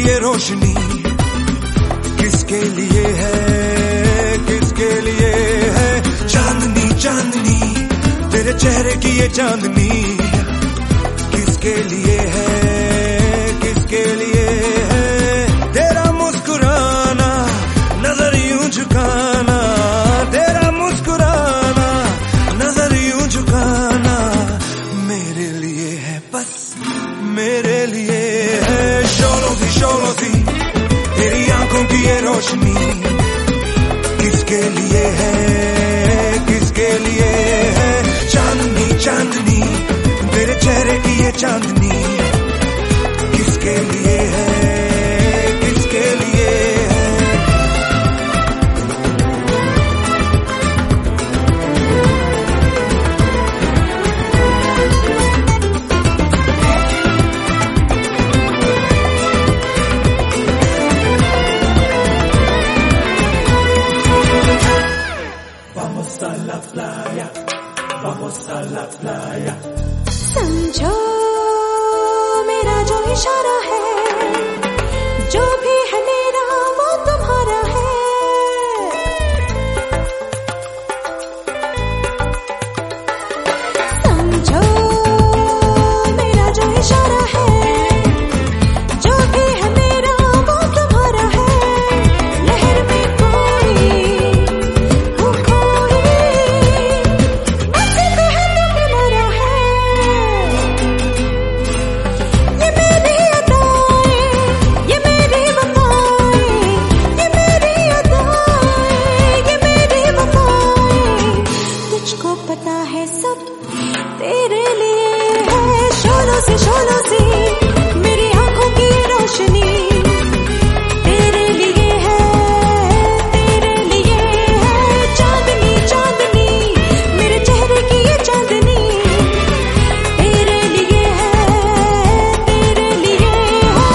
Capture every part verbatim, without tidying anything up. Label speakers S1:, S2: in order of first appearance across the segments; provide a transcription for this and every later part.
S1: ये रोशनी किसके लिए है, किसके लिए है? चांदनी चांदनी तेरे चेहरे की ये चांदनी किसके लिए है, किसके लिए है? तेरा मुस्कुराना, नजर यूं झुकाना, तेरा मुस्कुराना, नजर यूं झुकाना मेरे लिए है, बस मेरे लिए है। शोलों सी शोलों सी तेरी आंखों की ये रोशनी किसके लिए है, किसके लिए है? चांदनी चांदनी तेरे चेहरे की ये चांदनी किसके लिए है, किसके लिए है?
S2: Vamos a la playa, vamos a la playa.
S3: समझो मेरा जो इशारा है, जो भी है मेरा वो तुम्हारा है। समझो मेरा जो इशारा है, जो भी है मेरा वो तुम्हारा है। लहर में कोई हो कोई, मुझसे तो है तुम्हारा है। ये मेरी अदाएं, ये मेरी वफाएं, ये मेरी अदाएं, ये मेरी वफाएं, तुझको पता है सब तेरे लिए है। शोलों से शोलों से मेरी आंखों की ये रोशनी तेरे लिए है, तेरे लिए है। चांदनी चांदनी मेरे चेहरे की ये चांदनी तेरे लिए है, तेरे लिए है।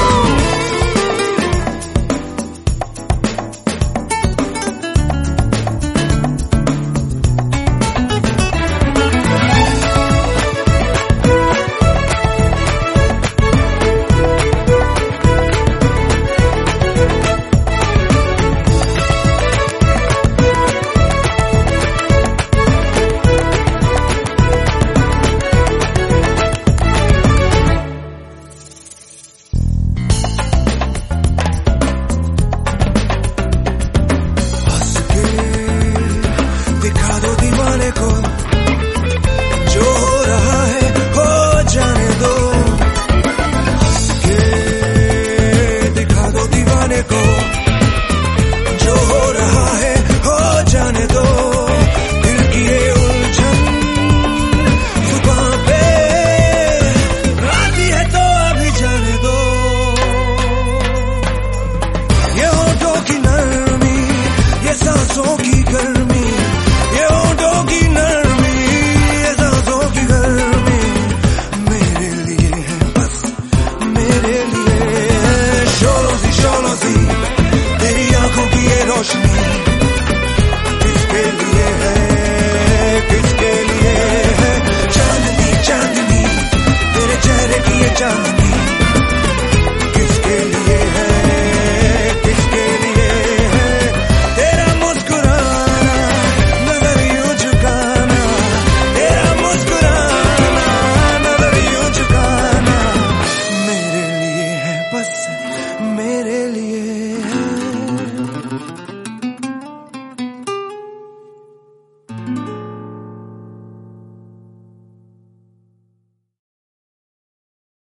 S1: हंस के दिखा दो दीवाने को, जो हो रहा है हो जाने दो। हंस के दिखा दो दीवाने को, जो हो रहा है हो जाने दो। दिल की ये उलझन जुबां पे आती है तो अभी जाने दो। ये होठों की नरमी, ये सांसों की गर्मी, ये होठों की नरमी, ये सांसों की गर्मी मेरे लिए है, बस मेरे लिए है। शोलों सी शोलों सी तेरी आंखों की ये रोशनी किसके लिए है, किसके लिए है? चांदनी चांदनी तेरे चेहरे की ये चांदनी